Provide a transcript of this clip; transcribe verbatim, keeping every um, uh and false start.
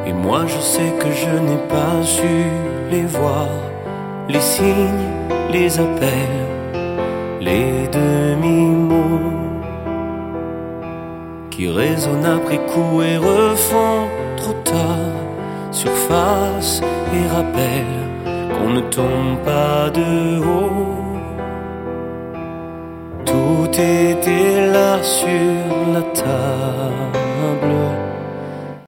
Et moi je sais que je n'ai pas su les voir, les signes, les appels, les demi-mots qui résonnent après coup et refont trop tard surface et rappellent qu'on ne tombe pas de haut. Tout était là sur la table.